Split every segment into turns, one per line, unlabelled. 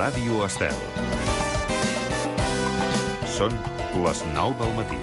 Ràdio Estel. Són les 9 del matí.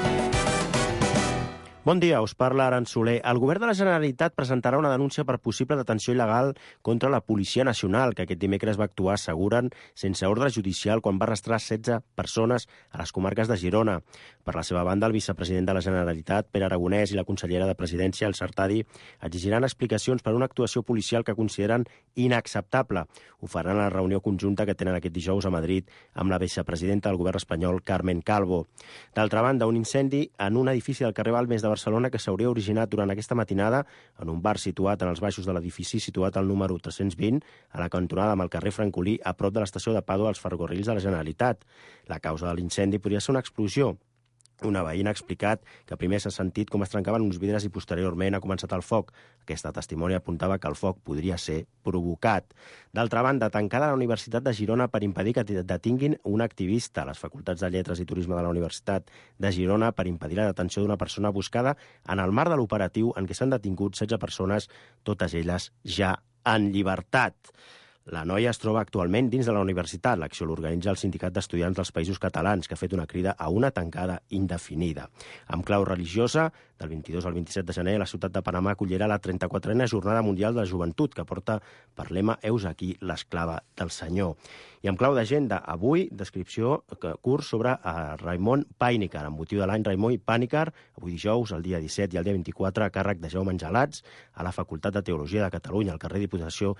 Bon dia, us parla Aran Soler. El govern de la Generalitat presentarà una denúncia per possible detenció il·legal contra la Policia Nacional, que aquest dimecres va actuar, asseguren, sense ordre judicial quan va arrestar 16 persones a les comarques de Girona. Per la seva banda, el vicepresident de la Generalitat, Pere Aragonès, i la consellera de Presidència, el Sartadi, exigiran explicacions per una actuació policial que consideren inacceptable. Ho faran a la reunió conjunta que tenen aquest dijous a Madrid amb la vicepresidenta del govern espanyol, Carmen Calvo. D'altra banda, un incendi en un edifici del carrer Balmes de Barcelona que s'hauria originat durant aquesta matinada en un bar situat en els baixos de l'edifici situat al número 320 a la cantonada amb el carrer Francolí a prop de l'estació de Pàdua als ferrocarrils de la Generalitat. La causa de l'incendi podria ser una explosió. Una veïna ha explicat que primer s'ha sentit com es trencaven uns vidres i posteriorment ha començat el foc. Aquesta testimoni apuntava que el foc podria ser provocat. D'altra banda, tancada la Universitat de Girona per impedir que detinguin un activista. Les facultats de Lletres i Turisme de la Universitat de Girona per impedir la detenció d'una persona buscada en el marc de l'operatiu en què s'han detingut 16 persones, totes elles ja en llibertat. La noia es troba actualment dins de la universitat. L'acció l'organitza el Sindicat d'Estudiants dels Països Catalans, que ha fet una crida a una tancada indefinida. Amb clau religiosa, del 22 al 27 de gener, la ciutat de Panamà acollirà la 34a Jornada Mundial de la Joventut, que porta per lema «Heus aquí l'esclava del Senyor». I amb clau d'agenda, avui, descripció, curs sobre Raimon Pàniker, amb motiu de l'any Raimon Pàniker, avui dijous, el dia 17 i el dia 24, a càrrec de Jaume Angelats, a la Facultat de Teologia de Catalunya, al carrer Diputació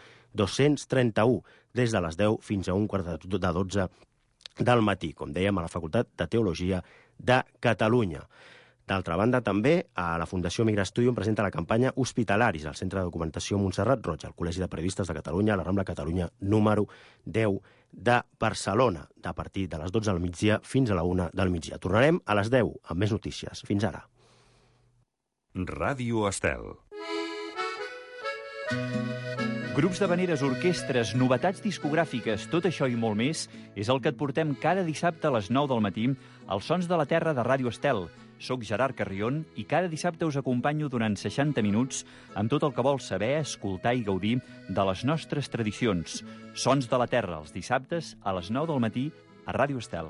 231, des de les 10 fins a un quart de 12 del matí, com dèiem, a la Facultat de Teologia de Catalunya. D'altra banda, també, a la Fundació Migrastudium presenta la campanya Hospitalaris al Centre de Documentació Montserrat Roig, al Col·legi de Periodistes de Catalunya, a la Rambla Catalunya, número 10 de Barcelona, a partir de les 12 del migdia fins a la 1 del migdia. Tornarem a les 10 amb més notícies. Fins ara.
Ràdio Estel.
Grups d'havaneres, orquestres, novetats discogràfiques, tot això i molt més és el que et portem cada dissabte a les 9 del matí als Sons de la Terra de Ràdio Estel. Soc Gerard Carrion i cada dissabte us acompanyo durant 60 minuts amb tot el que vols saber, escoltar i gaudir de les nostres tradicions. Sons de la Terra, els dissabtes a les 9 del matí a Ràdio Estel.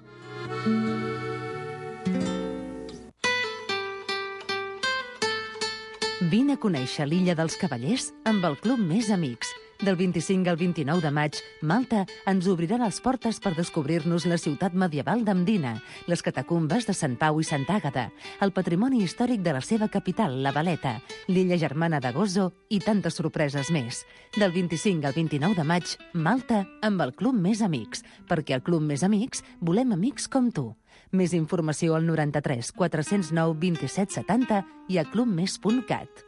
Vine a conèixer l'Illa dels Cavallers amb el Club Més Amics. Del 25 al 29 de maig, Malta ens obrirà les portes per descobrir-nos la ciutat medieval d'Amdina, les catacumbes de Sant Pau i Sant Àgata, el patrimoni històric de la seva capital, la Valeta, l'illa germana de Gozo i tantes sorpreses més. Del 25 al 29 de maig, Malta amb el Club Més Amics, perquè al Club Més Amics volem amics com tu. Més informació al 93 409 27 70 i a clubmes.cat.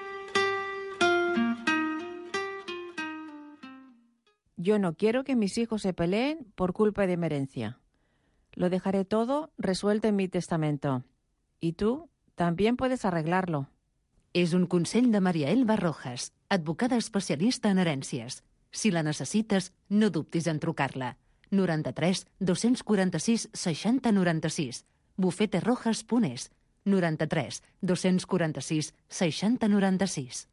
Yo no quiero que mis hijos se peleen por culpa de mi herencia. Lo dejaré todo resuelto en mi testamento. Y tú también puedes arreglarlo.
És un consell de Maria Elba Rojas, advocada especialista en herències. Si la necessites, no dubtis en trucar-la. 93 246 60 96. bufeterojas.es. 93 246 60 96.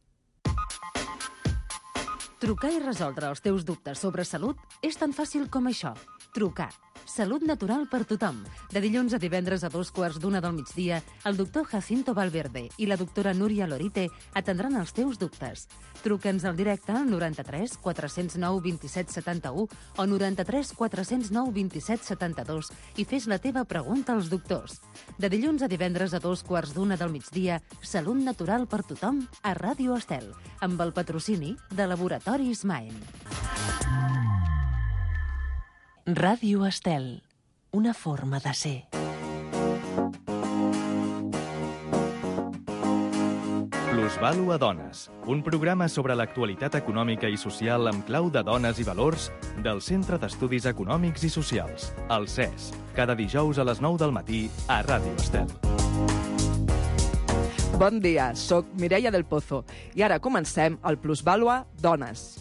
Trucar i resoldre els teus dubtes sobre salut és tan fàcil com això. Trucar. Salut natural per tothom. De dilluns a divendres a 2:15 del migdia, el doctor Jacinto Valverde i la doctora Núria Lorite atendran els teus dubtes. Truca'ns al directe al 93 409 27 71 o 93 409 27 72 i fes la teva pregunta als doctors. De dilluns a divendres a 2:15 del migdia, Salut natural per tothom a Ràdio Estel, amb el patrocini de Laboratoris Maen. Ràdio Estel, una forma de ser.
Plusvàlua Dones, un programa sobre l'actualitat econòmica i social amb clau de dones i valors del Centre d'Estudis Econòmics i Socials, el CES, cada dijous a les 9 del matí a Ràdio Estel.
Bon dia, sóc Mireia del Pozo i ara comencem el Plusvàlua Dones.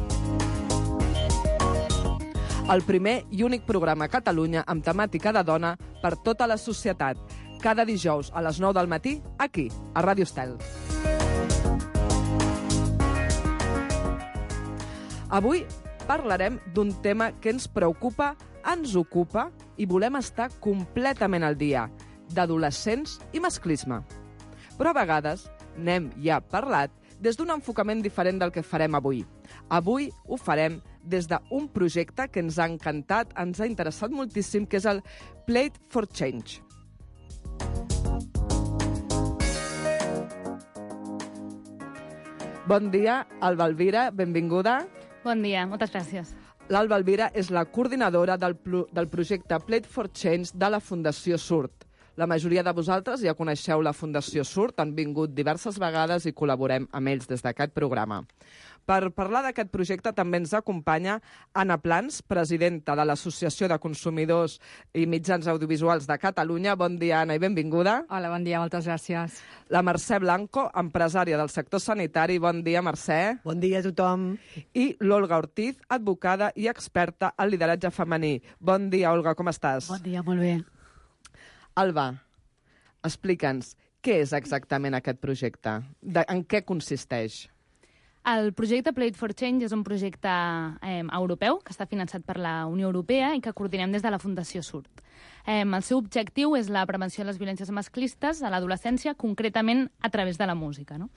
El primer i únic programa a Catalunya amb temàtica de dona per tota la societat. Cada dijous a les 9 del matí, aquí, a Ràdio Estel. Avui parlarem d'un tema que ens preocupa, ens ocupa i volem estar completament al dia, d'adolescents i masclisme. Però a vegades n'hem ja parlat des d'un enfocament diferent del que farem avui. Avui ho farem des d'un projecte que ens ha encantat, ens ha interessat moltíssim, que és el Play for Change. Bon dia, Alba Elvira, benvinguda.
Bon dia, moltes gràcies.
L'Alba Elvira és la coordinadora del projecte Play for Change de la Fundació SURT. La majoria de vosaltres ja coneixeu la Fundació SURT, han vingut diverses vegades i col·laborem amb ells des d'aquest programa. Per parlar d'aquest projecte també ens acompanya Anna Plans, presidenta de l'Associació de Consumidors i Mitjans Audiovisuals de Catalunya. Bon dia, Anna, i benvinguda.
Hola, bon dia, moltes gràcies.
La Mercè Blanco, empresària del sector sanitari. Bon dia, Mercè.
Bon dia a tothom.
I l'Olga Ortiz, advocada i experta en lideratge femení. Bon dia, Olga, com estàs?
Bon dia, molt bé.
Alba, explica'ns, què és exactament aquest projecte? En què consisteix?
El projecte Play for Change és un projecte europeu que està finançat per la Unió Europea i que coordinem des de la Fundació SURT. El seu objectiu és la prevenció de les violències masclistes a l'adolescència, concretament a través de la música, no?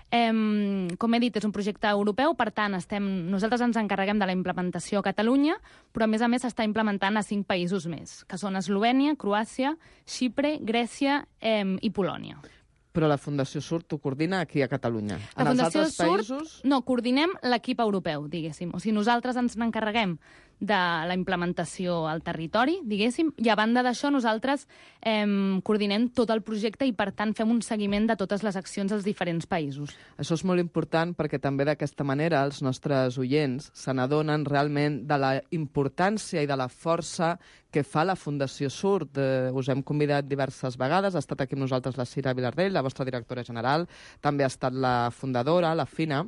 Com he dit, és un projecte europeu, per tant, nosaltres ens encarreguem de la implementació a Catalunya, però a més s'està implementant a 5 països més, que són Eslovènia, Croàcia, Xipre, Grècia i Polònia.
Però la Fundació SURT ho coordina aquí a Catalunya.
La Fundació SURT, no, coordinem l'equip europeu, diguéssim. O sigui, nosaltres ens n'encarreguem de la implementació al territori, diguéssim, i a banda d'això nosaltres coordinem tot el projecte i, per tant, fem un seguiment de totes les accions als diferents països. Això és molt important perquè també d'aquesta manera els nostres oients se n'adonen realment de la importància i de la força que fa la Fundació SURT. Us hem convidat diverses vegades, ha estat aquí amb nosaltres la Cira Vilardell, la vostra directora general, també ha estat la fundadora, la Fina,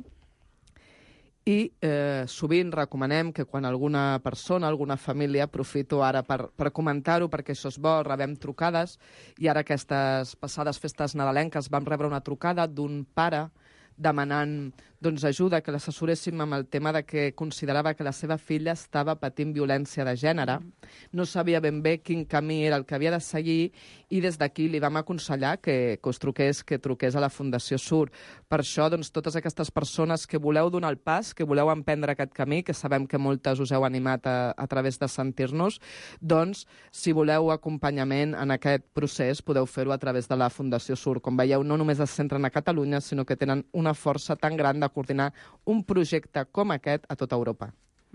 i sovint recomanem que quan alguna persona, alguna família, aprofito ara per comentar-ho perquè això és bo, rebem trucades, i ara aquestes passades festes nadalenques vam rebre una trucada d'un pare demanant ajuda, que l'assessoréssim amb el tema de que considerava que la seva filla estava patint violència de gènere. No sabia ben bé quin camí era el que havia de seguir i des d'aquí li vam aconsellar que truqués a la Fundació SURT. Per això, totes aquestes persones que voleu donar el pas, que voleu emprendre aquest camí, que sabem que moltes us heu animat a través de sentir-nos, si voleu acompanyament en aquest procés, podeu fer-ho a través de la Fundació SURT. Com veieu, no només es centren a Catalunya, sinó que tenen una força tan gran de coordinar un projecte com aquest a tota Europa.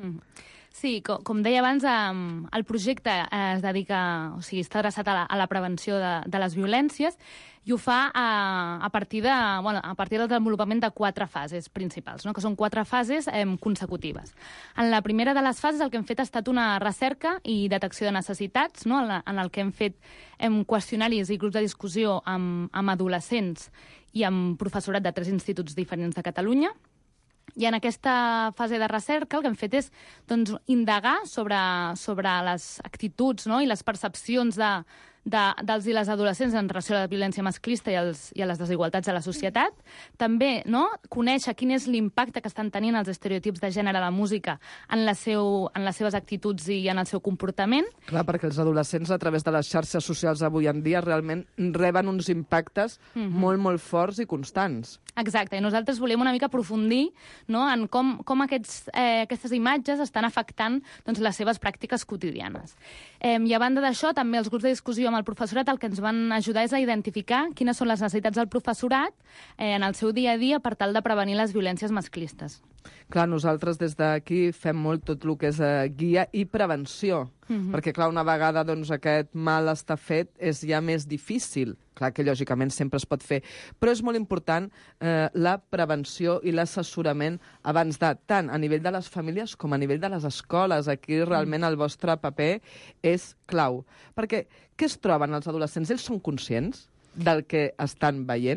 Sí, com deia abans, el projecte es dedica, o sigui, està adreçat a la prevenció de les violències i ho fa a partir del desenvolupament de 4 fases principals, no? Que són 4 fases consecutives. En la primera de les fases el que hem fet ha estat una recerca i detecció de necessitats, no? En el que hem fet qüestionaris i grups de discussió amb adolescents i amb professorat de 3 instituts diferents de Catalunya. I en aquesta fase de recerca el que hem fet és indagar sobre les actituds, no? I les percepcions dels i les adolescents en relació a la violència masclista i a les desigualtats de la societat. També, no?, conèixer quin és l'impacte que estan tenint els estereotips de gènere a la música en les seves actituds i en el seu comportament.
Clar, perquè els adolescents a través de les xarxes socials avui en dia realment reben uns impactes molt, molt forts i constants.
Exacte, i nosaltres volem una mica aprofundir, no?, en com aquestes imatges estan afectant les seves pràctiques quotidianes. I a banda d'això, també els grups de discussió amb el professorat el que ens van ajudar és a identificar quines són les necessitats del professorat en el seu dia a dia per tal de prevenir les violències masclistes.
Clar, nosaltres des d'aquí fem molt tot el que és guia i prevenció, perquè, clar, una vegada aquest mal està fet és ja més difícil. Clar que, lògicament, sempre es pot fer, però és molt important la prevenció i l'assessorament abans de, tant a nivell de les famílies com a nivell de les escoles. Aquí realment el vostre paper és clau. Perquè què es troben els adolescents? Ells són conscients del que estan veient?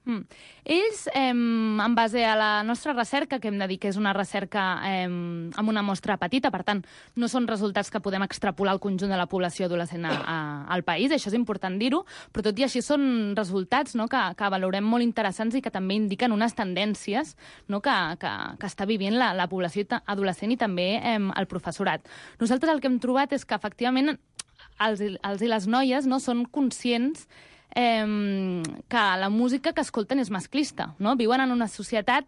Ells, en base a la nostra recerca, que hem de dir que és una recerca amb una mostra petita, per tant, no són resultats que podem extrapolar al conjunt de la població adolescent al país, això és important dir-ho, però tot i així són resultats, no, que valorem molt interessants i que també indiquen unes tendències, no, que està vivint la població adolescent i també el professorat. Nosaltres el que hem trobat és que, efectivament, els i les noies, no, són conscients que la música que escolten és masclista, no? Viuen en una societat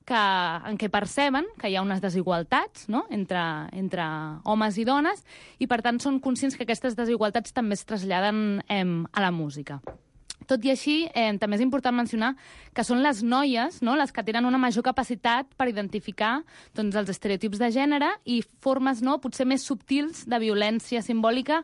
en què perceben que hi ha unes desigualtats, no? entre homes i dones, i per tant són conscients que aquestes desigualtats també es traslladen a la música. Tot i així, també és important mencionar que són les noies, no?, les que tenen una major capacitat per identificar, doncs, els estereotips de gènere i formes, no?, potser més subtils de violència simbòlica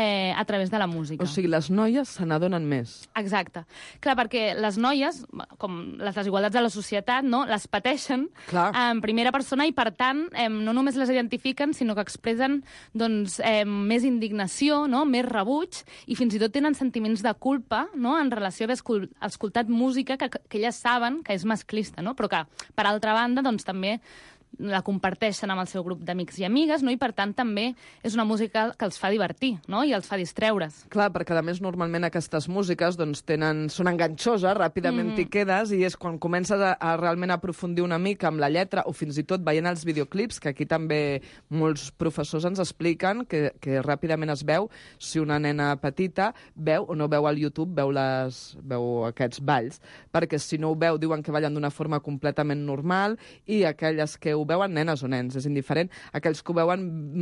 a través de la música.
O sigui, les noies se n'adonen més.
Exacte. Clar, perquè les noies, com les desigualtats de la societat, no?, les pateixen en primera persona i, per tant, no només les identifiquen, sinó que expressen, doncs, més indignació, no?, més rebuig, i fins i tot tenen sentiments de culpa, no?, en relació a haver escoltat música que elles saben que és masclista, no? Però que, per altra banda, doncs, també la comparteixen amb el seu grup d'amics i amigues, no? I per tant també és una música que els fa divertir, no? I els fa distreure's.
Clar, perquè a més normalment aquestes músiques doncs, són enganxoses, ràpidament t'hi quedes, i és quan comences a realment aprofundir una mica amb la lletra, o fins i tot veient els videoclips, que aquí també molts professors ens expliquen que ràpidament es veu si una nena petita veu o no veu al YouTube, veu aquests balls, perquè si no ho veu diuen que ballen d'una forma completament normal, i aquelles que ho veuen, nenes o nens, és indiferent, aquells que ho veuen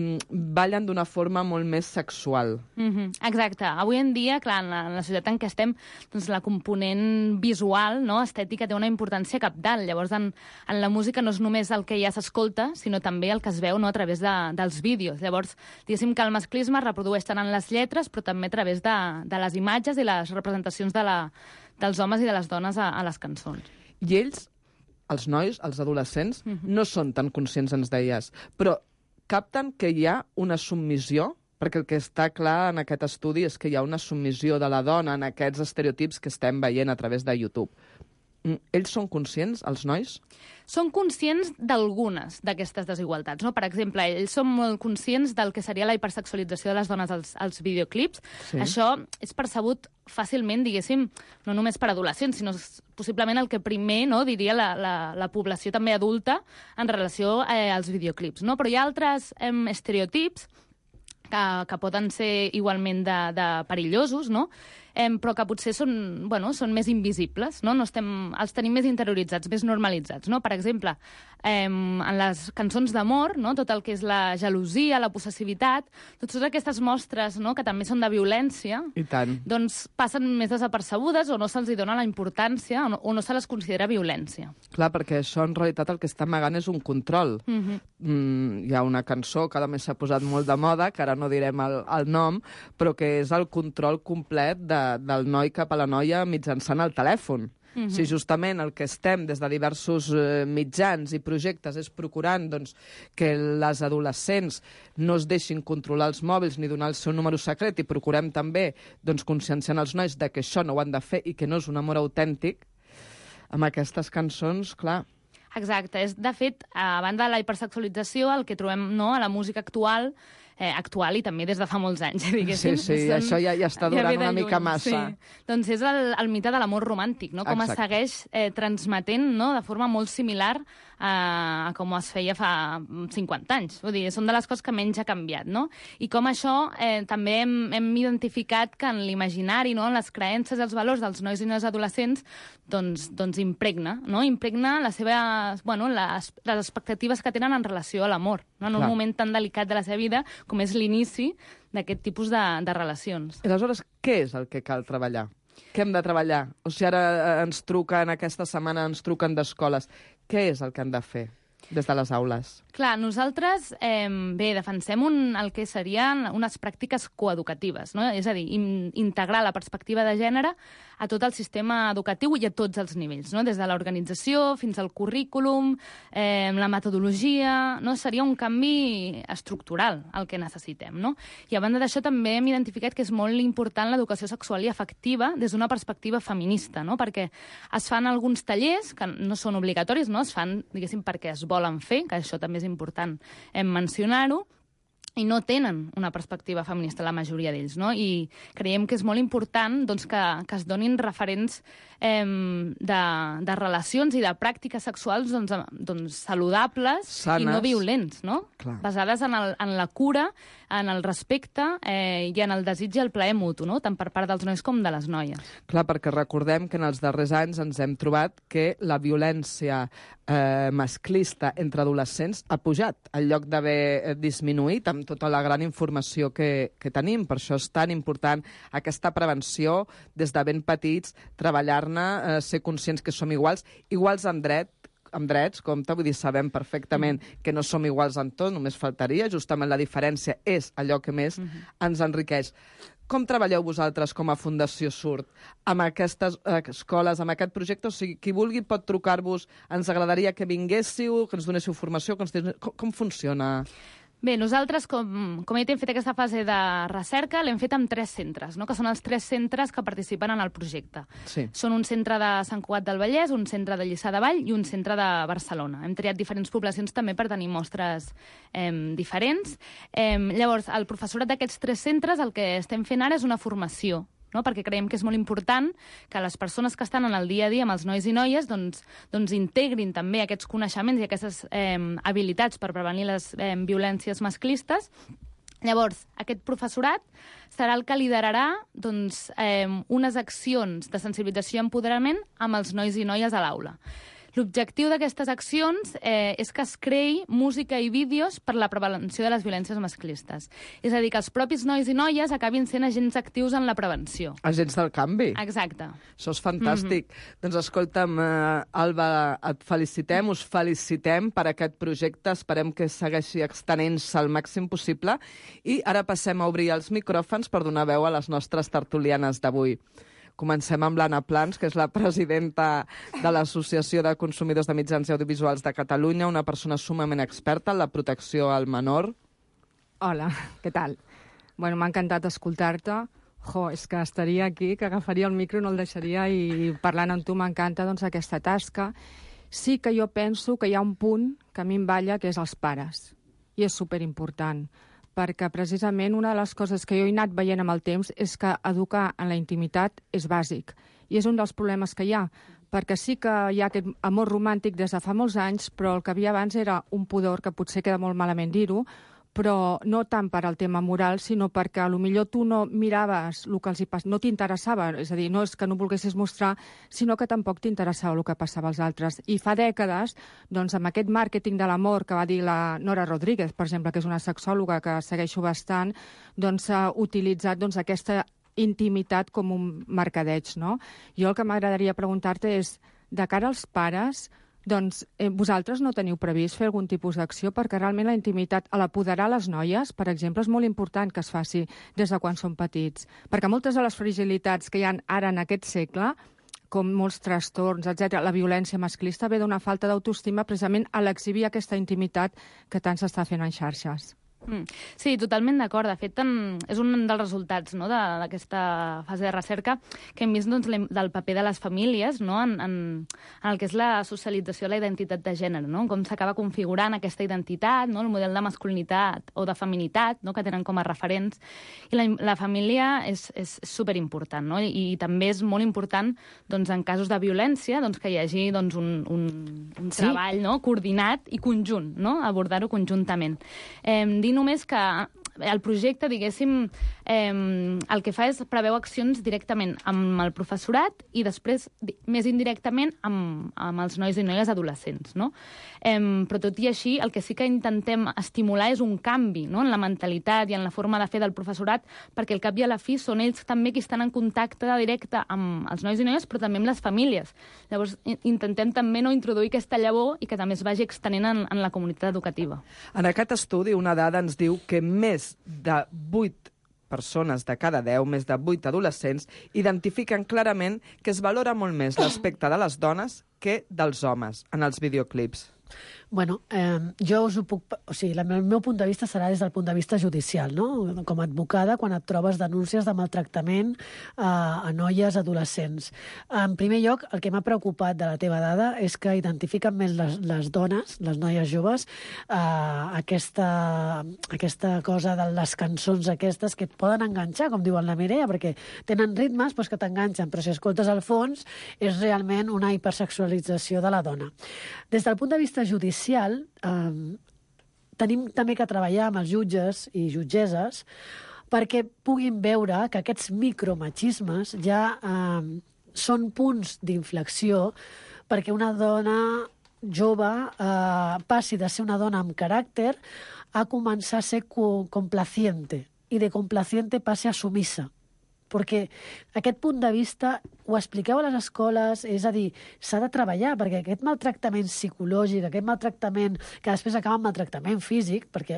ballen d'una forma molt més sexual.
Exacte. Avui en dia, clar, en la societat en què estem, doncs la component visual, no, estètica, té una importància cabdal. Llavors, en la música no és només el que ja s'escolta, sinó també el que es veu, no, a través dels vídeos. Llavors, diguéssim que el masclisme es reprodueix tant en les lletres, però també a través de les imatges i les representacions dels homes i de les dones a les cançons.
I ells, els nois, els adolescents, no són tan conscients, ens deies, però capten que hi ha una submissió, perquè el que està clar en aquest estudi és que hi ha una submissió de la dona en aquests estereotips que estem veient a través de YouTube. Ells són conscients, els nois?
Són conscients d'algunes d'aquestes desigualtats, no? Per exemple, ells són molt conscients del que seria la hipersexualització de les dones als videoclips. Sí. Això és percebut fàcilment, diguéssim, no només per adolescents, sinó possiblement el que primer, no, diria la població també adulta en relació als videoclips, no? Però hi ha altres estereotips que poden ser igualment de perillosos, no? Però que potser són més invisibles, no? Els tenim més interioritzats, més normalitzats, no? Per exemple, en les cançons d'amor, no? Tot el que és la gelosia, la possessivitat, totes aquestes mostres, no?, que també són de violència,
i tant,
doncs passen més desapercebudes o no se'ls dona la importància o no se les considera violència.
Clar, perquè això en realitat el que està amagant és un control. Hi ha una cançó que a més s'ha posat molt de moda, que ara no direm el nom, però que és el control complet del noi cap a la noia mitjançant el telèfon. Si justament el que estem des de diversos mitjans i projectes és procurant doncs, que les adolescents no es deixin controlar els mòbils ni donar el seu número secret, i procurem també doncs, conscienciar els nois de que això no ho han de fer i que no és un amor autèntic, amb aquestes cançons, clar...
Exacte. De fet, a banda de la hipersexualització, el que trobem, no, a la música actual i també des de fa molts anys, diguéssim.
Sí, això ja està durant una mica massa.
Sí. Doncs és el mite de l'amor romàntic, no? Com es segueix transmetent, no?, de forma molt similar a com es feia fa 50 anys. Vull dir, són de les coses que menys ha canviat, no? I com això també hem identificat que en l'imaginari, no?, en les creences i els valors dels nois i noies adolescents, doncs impregna, no? Impregna les expectatives que tenen en relació a l'amor, no? En un moment tan delicat de la seva vida com és l'inici d'aquest tipus de relacions.
Aleshores, què és el que cal treballar? Què hem de treballar? O sigui, ara ens truquen, aquesta setmana ens truquen d'escoles. Què és el que han de fer? des de les aules?
Clar, nosaltres defensem el que serien unes pràctiques coeducatives, no? És a dir, integrar la perspectiva de gènere a tot el sistema educatiu i a tots els nivells, no? Des de l'organització fins al currículum, la metodologia, no? Seria un canvi estructural el que necessitem, no? I a banda d'això també hem identificat que és molt important l'educació sexual i afectiva des d'una perspectiva feminista, no? Perquè es fan alguns tallers que no són obligatoris, no? Es fan, diguéssim, perquè es volen fer, que això també és important mencionar-ho, i no tenen una perspectiva feminista la majoria d'ells, no? I creiem que és molt important doncs, que es donin referents de relacions i de pràctiques sexuals doncs, saludables, sanes, i no violents, no? Clar. Basades en la cura, en el respecte i en el desig i el plaer mutu, no? Tant per part dels nois com de les noies.
Clar, perquè recordem que en els darrers anys ens hem trobat que la violència masclista entre adolescents ha pujat, en lloc d'haver disminuït amb tota la gran informació que tenim. Per això és tan important aquesta prevenció des de ben petits, treballar-ne, ser conscients que som iguals en drets, compte, vull dir, sabem perfectament que no som iguals en tot, només faltaria, justament la diferència és allò que més ens enriqueix. Com treballeu vosaltres com a Fundació Surt amb aquestes escoles, amb aquest projecte? O sigui, qui vulgui pot trucar-vos, ens agradaria que vinguéssiu, que ens donéssiu formació, com funciona?
Bé, nosaltres, com he dit, hem fet aquesta fase de recerca, l'hem fet amb 3 centres, no? Que són els 3 centres que participen en el projecte. Sí. Són un centre de Sant Cugat del Vallès, un centre de Lliçà de Vall i un centre de Barcelona. Hem triat diferents poblacions també per tenir mostres diferents. Llavors, el professorat d'aquests 3 centres el que estem fent ara és una formació, no? Perquè creiem que és molt important que les persones que estan en el dia a dia amb els nois i noies doncs integrin també aquests coneixements i aquestes habilitats per prevenir les violències masclistes. Llavors, aquest professorat serà el que liderarà doncs, unes accions de sensibilització i empoderament amb els nois i noies a l'aula. L'objectiu d'aquestes accions és que es creï música i vídeos per la prevenció de les violències masclistes. És a dir, que els propis nois i noies acabin sent agents actius en la prevenció.
Agents del canvi.
Exacte.
Això és fantàstic. Doncs escolta'm, Alba, et felicitem, us felicitem per aquest projecte. Esperem que segueixi extenent-se al màxim possible. I ara passem a obrir els micròfons per donar veu a les nostres tertulianes d'avui. Comencem amb l'Anna Plans, que és la presidenta de l'Associació de Consumidors de Mitjans i Audiovisuals de Catalunya, una persona sumament experta en la protecció al menor.
Hola, què tal? Bueno, m'ha encantat escoltar-te. És que estaria aquí, que agafaria el micro i no el deixaria, i parlant amb tu m'encanta doncs, aquesta tasca. Sí que jo penso que hi ha un punt que a mi em balla, que és els pares. I és superimportant, perquè precisament una de les coses que jo he anat veient amb el temps és que educar en la intimitat és bàsic. I és un dels problemes que hi ha, perquè sí que hi ha aquest amor romàntic des de fa molts anys, però el que havia abans era un pudor, que potser queda molt malament dir-ho, però no tant per al tema moral, sinó perquè potser tu no miraves el que els hi passava, no t'interessava, és a dir, no és que no volguessis mostrar, sinó que tampoc t'interessava el que passava als altres. I fa dècades, doncs, amb aquest màrqueting de l'amor que va dir la Nora Rodríguez, per exemple, que és una sexòloga que segueixo bastant, doncs s'ha utilitzat aquesta intimitat com un mercadeig, no? Jo el que m'agradaria preguntar-te és, de cara als pares, doncs vosaltres no teniu previst fer algun tipus d'acció perquè realment la intimitat, a l'apoderar les noies, per exemple, és molt important que es faci des de quan són petits. Perquè moltes de les fragilitats que hi ha ara en aquest segle, com molts trastorns, etc., la violència masclista ve d'una falta d'autoestima precisament a l'exhibir aquesta intimitat que tant s'està fent en xarxes.
Sí, totalment d'acord. De fet, és un dels resultats, no, d'aquesta fase de recerca que hem vist doncs, del paper de les famílies, no, en el que és la socialització de la identitat de gènere, no? Com s'acaba configurant aquesta identitat, no? El model de masculinitat o de feminitat, no? Que tenen com a referents. I la família és superimportant, no? I també és molt important doncs, en casos de violència doncs, que hi hagi doncs, un treball, no? Coordinat i conjunt, no? Abordar-ho conjuntament. Dir només que el projecte, diguéssim, el que fa és preveu accions directament amb el professorat i després, més indirectament, amb els nois i noies adolescents, no? Però tot i així, el que sí que intentem estimular és un canvi, no?, en la mentalitat i en la forma de fer del professorat, perquè al cap i a la fi són ells també qui estan en contacte directe amb els nois i noies, però també amb les famílies. Llavors, intentem també no introduir aquesta llavor i que també es vagi extenent en la comunitat educativa.
En aquest estudi, una dada ens diu que més de 8 persones de cada 10, més de 8 adolescents, identifiquen clarament que es valora molt més l'aspecte de les dones que dels homes en els videoclips.
Bueno, jo us ho puc... O sigui, el meu punt de vista serà des del punt de vista judicial, no? Com a advocada, quan et trobes denúncies de maltractament a noies adolescents. En primer lloc, el que m'ha preocupat de la teva dada és que identifiquen més les dones, les noies joves, aquesta cosa de les cançons aquestes que et poden enganxar, com diuen la Mireia, perquè tenen ritmes que t'enganxen, però si escoltes al fons és realment una hipersexualització de la dona. Des del punt de vista judicial, tenim també que treballar amb els jutges i jutgesses perquè puguin veure que aquests micromachismes ja són punts d'inflexió perquè una dona jove passi de ser una dona amb caràcter a començar a ser complaciente i de complaciente passi a sumisa. Perquè aquest punt de vista ho expliqueu a les escoles, és a dir, s'ha de treballar, perquè aquest maltractament psicològic, aquest maltractament que després acaba amb maltractament físic, perquè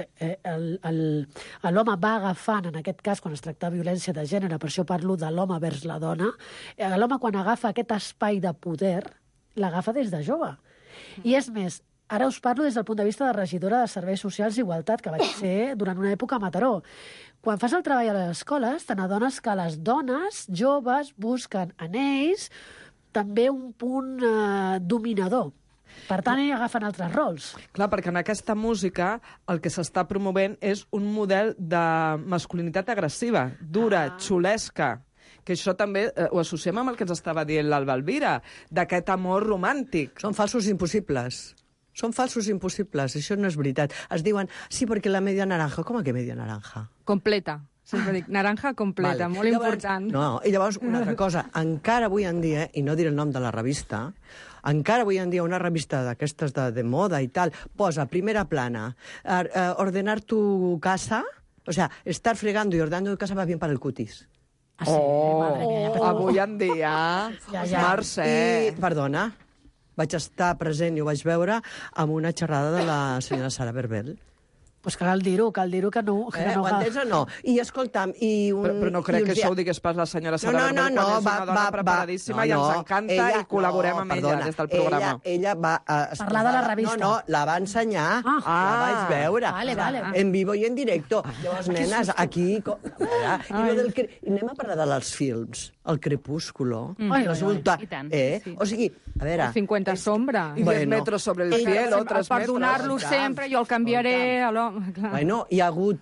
l'home va agafant, en aquest cas, quan es tracta de violència de gènere, per això parlo de l'home vers la dona, l'home quan agafa aquest espai de poder, l'agafa des de jove. I és més, ara us parlo des del punt de vista de regidora de Serveis Socials i Igualtat, que vaig ser durant una època a Mataró. Quan fas el treball a les escoles, te n'adones que les dones joves busquen en ells també un punt dominador. Per tant, agafen altres rols.
Clar, perquè en aquesta música el que s'està promovent és un model de masculinitat agressiva, dura, xulesca, que això també ho associem amb el que ens estava dient l'Alba Elvira, d'aquest amor romàntic.
Són falsos impossibles. Són falsos impossibles, això no és veritat. Es diuen, sí, perquè la media naranja. Com que media naranja?
Completa. Sempre dic, naranja completa, molt important.
No, i llavors una altra cosa, encara avui en dia, i no diré el nom de la revista, encara avui en dia una revista d'aquestes de moda i tal, posa primera plana, ordenar tu casa, o sea, estar fregando y ordenando tu casa va bien para el cutis.
Ah, sí? Madre mía,
avui en dia, Mercè.
I, perdona, vaig estar present i ho vaig veure amb una xerrada de la senyora Sara Berbel.
Pues cal dir-ho que no...
Ho entens o no? I escolta'm...
Però no crec que això ho digués pas la senyora Sara Berbel, quan és una dona preparadíssima i ens encanta i col·laborem amb ella des del programa.
Ella va...
Parlar de la revista.
No, la va ensenyar, la vaig veure.
Vale.
En vivo i en directo. Llavors, nenes, aquí... Anem a parlar dels films. El Crepúsculo. Resulta... O sigui, a veure...
50 sombra.
I 10 metros sobre el cielo, 3 metros.
Perdonar-lo sempre, jo el canviaré...
Bueno, hi ha hagut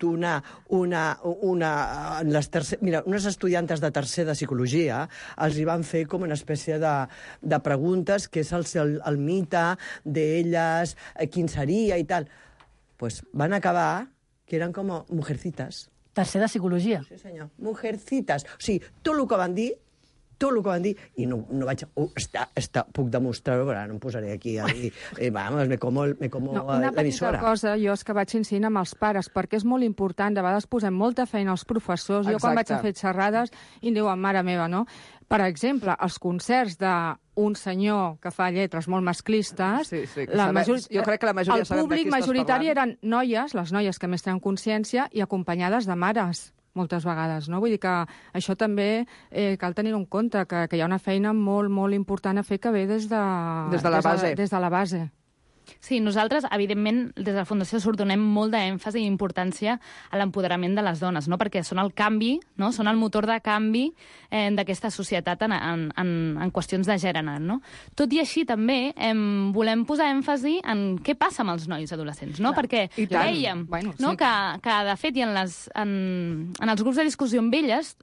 unes estudiantes de tercer de psicologia els hi van fer com una espècie de preguntes, que és el mite d'elles, quin seria i tal. Pues van acabar que eren com mujercitas.
Tercer de psicologia.
Sí, senyor. Mujercitas. O sigui, tot el que van dir, i no vaig... puc demostrar-ho, però ara no em posaré aquí a dir... Vamos, me como
una
l'emissora.
Una petita cosa, jo és que vaig incidint amb els pares, perquè és molt important, de vegades posem molta feina als professors. Jo quan vaig a fer xerrades i em diuen, mare meva, no? Per exemple, els concerts d'un senyor que fa lletres molt masclistes...
Jo crec que la majoria sabem de qui estàs parlant.
El públic majoritari eren noies, les noies que més tenen consciència, i acompanyades de mares, moltes vegades, no? Vull dir que això també cal tenir en compte, que hi ha una feina molt, molt important a fer que ve des de la base.
Sí, nosaltres, evidentment, des de la Fundació Surt donem molt d'èmfasi i importància a l'empoderament de les dones, no? Perquè són el canvi, no? Són el motor de canvi d'aquesta societat en qüestions de gènere, no? Tot i així, també, volem posar èmfasi en què passa amb els nois adolescents, no? Perquè dèiem que, de fet, i en els grups de discussió amb elles,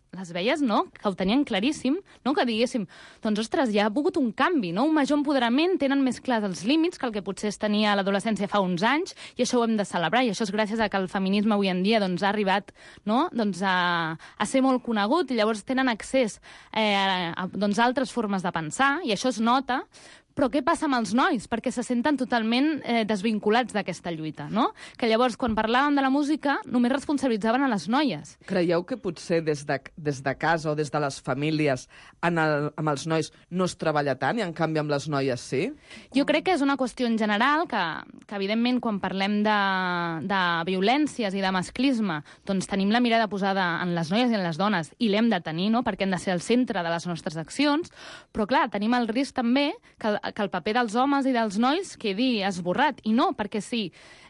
les veies, no?, que ho tenien claríssim, no?, que diguéssim, doncs, ostres, ja ha pogut un canvi, no?, un major empoderament, tenen més clars els límits que el que potser es tenia a l'adolescència fa uns anys, i això ho hem de celebrar, i això és gràcies a que el feminisme avui en dia doncs, ha arribat, no?, doncs, a ser molt conegut, i llavors tenen accés a doncs, altres formes de pensar, i això es nota. Però què passa amb els nois? Perquè se senten totalment desvinculats d'aquesta lluita, no? Que llavors, quan parlàvem de la música, només responsabilitzaven a les noies.
Creieu que potser des de casa o des de les famílies amb els nois no es treballa tant i, en canvi, amb les noies sí?
Jo crec que és una qüestió en general que evidentment, quan parlem de violències i de masclisme, doncs tenim la mirada posada en les noies i en les dones, i l'hem de tenir, no?, perquè han de ser el centre de les nostres accions, però, clar, tenim el risc també que el paper dels homes i dels nois quedi esborrat. I no, perquè sí.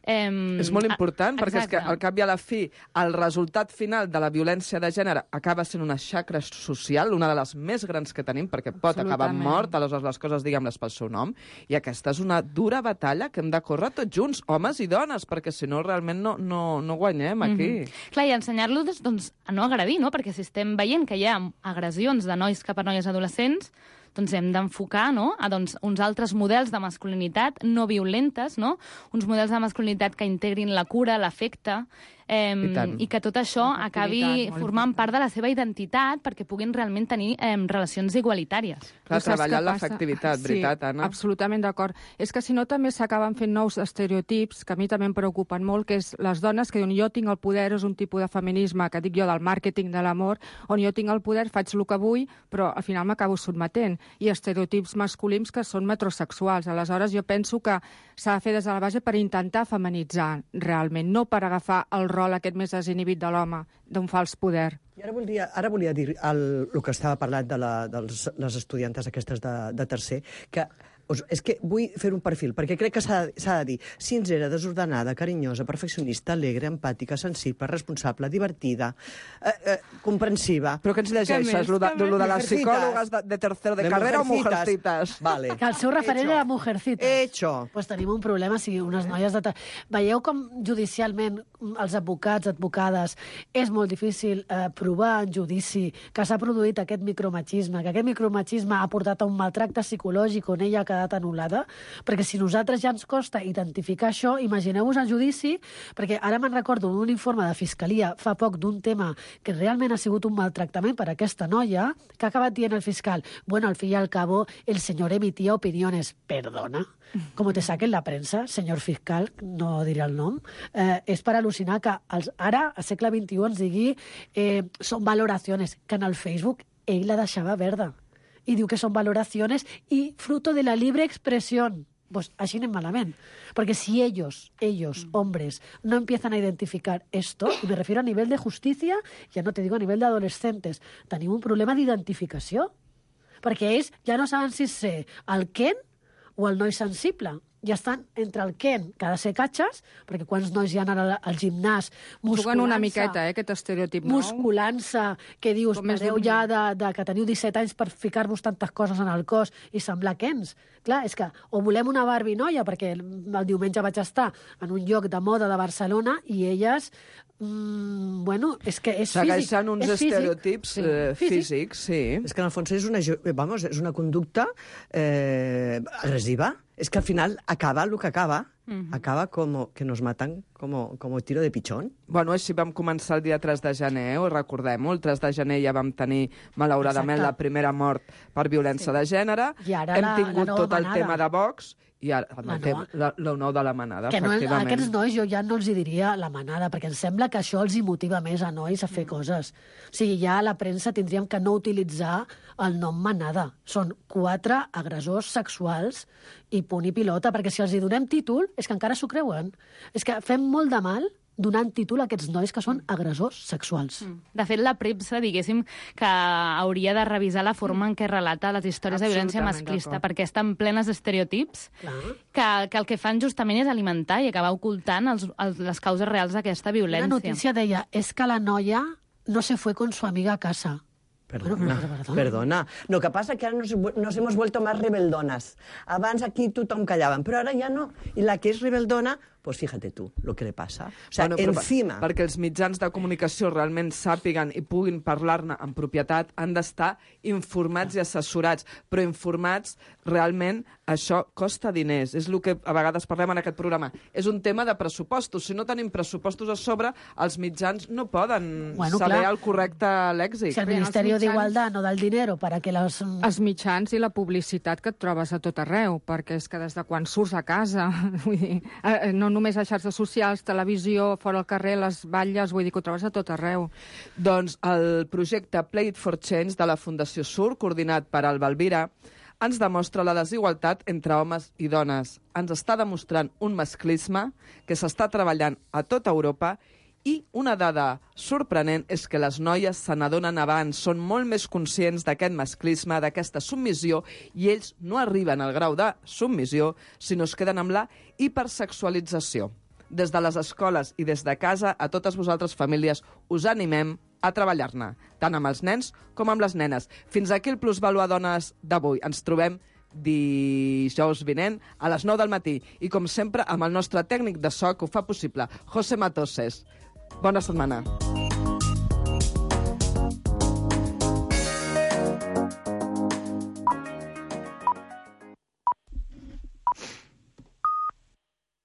És molt important, perquè és que al cap i a la fi el resultat final de la violència de gènere acaba sent una xacra social, una de les més grans que tenim, perquè pot acabar mort, aleshores les coses diguem-les pel seu nom, i aquesta és una dura batalla que hem de córrer tots junts, homes i dones, perquè si no realment no guanyem aquí.
Clar, i ensenyar-los doncs, a no agredir, no? Perquè si estem veient que hi ha agressions de nois cap a noies adolescents, doncs hem d'enfocar, no?, a uns altres models de masculinitat no violentes, no?, uns models de masculinitat que integrin la cura, l'afecte, i que tot això acabi formant part de la seva identitat perquè puguin realment tenir relacions igualitàries.
Clar, treballar l'afectivitat, veritat, Anna?
Absolutament d'acord. És que si no també s'acaben fent nous estereotips, que a mi també em preocupen molt, que és les dones que diuen jo tinc el poder, és un tipus de feminisme que dic jo del màrqueting de l'amor, on jo tinc el poder, faig el que vull, però al final m'acabo sotmetent. I estereotips masculins que són metrosexuals. Aleshores jo penso que s'ha de fer des de la base per intentar feminitzar realment, no per agafar el rol aquest més desinhibit de l'home, d'un fals poder.
I ara volia dir el que estava parlant de les estudiantes aquestes de tercer, que és que vull fer un perfil, perquè crec que s'ha de dir sincera, desordenada, carinyosa, perfeccionista, alegre, empàtica, sensible, responsable, divertida, comprensiva.
Però què ens llegeixes? Lo de les psicòlogues de tercer de carrera o Mujercitas?
Vale.
Que el seu referent era Mujercitas.
Hecho.
Pues tenim un problema si unes noies de... Veieu com judicialment els advocats, advocades, és molt difícil provar en judici que s'ha produït aquest micromachisme, que aquest micromachisme ha portat a un maltracte psicològic on ella ha quedat anul·lada, perquè si nosaltres ja ens costa identificar això, imagineu-vos el judici, perquè ara me'n recordo d'un informe de Fiscalia fa poc d'un tema que realment ha sigut un maltractament per aquesta noia, que ha acabat dient el fiscal, bueno, al fin y al cabo, el señor emitía opiniones. Perdona, como te saquen la prensa, señor fiscal, no diré el nom, és per al·lucinar que ara, al segle XXI, ens digui són valoracions, que en el Facebook ell la deixava verda. Y diu que son valoraciones y fruto de la libre expresión. Pues així anem malament. Porque si ellos, hombres, no empiezan a identificar esto, y me refiero a nivel de justicia, ya no te digo a nivel de adolescentes, tenim un problema d'identificació. Perquè ells ja no saben si ser el Ken o el noi sensible. Ja estan entre el Ken, que ha de ser catxes, perquè quants nois hi ha al gimnàs musculant-se...
Juguen una miqueta, aquest estereotip nou.
Musculant-se, que dius, pareu ja que teniu 17 anys per ficar-vos tantes coses en el cos i semblar Kens. Clar, és que o volem una Barbie noia, perquè el diumenge vaig estar en un lloc de moda de Barcelona i elles... bueno, és que és físic.
Segueixen uns estereotips físics, sí.
És que en el fons és una conducta agressiva. És que al final acaba el que acaba. Acaba que nos matan como tiro de pichón.
Bueno, així vam començar el dia 3 de gener, recordem-ho. El 3 de gener ja vam tenir, malauradament, la primera mort per violència de gènere.
I ara
hem tingut tot el tema de Vox i ara el nou de la manada, efectivament.
Aquests nois jo ja no els diria la manada, perquè em sembla que això els hi motiva més a nois a fer coses. O sigui, ja a la premsa tindríem que no utilitzar el nom manada. Són 4 agressors sexuals i punt i pilota, perquè si els hi donem títol és que encara s'ho creuen. És que fem molt de mal donant títol a aquests nois que són agressors sexuals.
De fet, la premsa, diguéssim, que hauria de revisar la forma en què relata les històries de violència masclista, perquè estan plenes d'estereotips que el que fan justament és alimentar i acabar ocultant les causes reals d'aquesta violència.
Una notícia deia, és que la noia no se fue con su amiga a casa.
Perdona. Lo que pasa es que ahora nos hemos vuelto más rebeldonas. Abans aquí tothom callaven, però ara ja no. I la que és rebeldona, pues fíjate tú lo que le pasa. O sea, encima...
Perquè els mitjans de comunicació realment sàpiguen i puguin parlar-ne amb propietat, han d'estar informats i assessorats, però informats realment això costa diners. És el que a vegades parlem en aquest programa. És un tema de pressupostos. Si no tenim pressupostos a sobre, els mitjans no poden saber el correcte lèxic.
Si el Ministeri d'Igualtat no da el dinero para que los...
Els mitjans i la publicitat que et trobes a tot arreu, perquè és que des de quan surts a casa, vull dir, no només a xarxes socials, televisió, fora al carrer, les batlles, vull dir que ho trobes a tot arreu.
Doncs el projecte Play It for Change de la Fundació SUR, coordinat per Alba Elvira, ens demostra la desigualtat entre homes i dones. Ens està demostrant un masclisme que s'està treballant a tota Europa i una dada sorprenent és que les noies se n'adonen abans, són molt més conscients d'aquest masclisme, d'aquesta submissió, i ells no arriben al grau de submissió, sinó es queden amb la hipersexualització. Des de les escoles i des de casa, a totes vosaltres famílies, us animem a treballar-ne, tant amb els nens com amb les nenes. Fins aquí el Plusvàlua Dones d'avui. Ens trobem dijous vinent a les 9 del matí. I, com sempre, amb el nostre tècnic de so que ho fa possible, José Matoses. Bona setmana.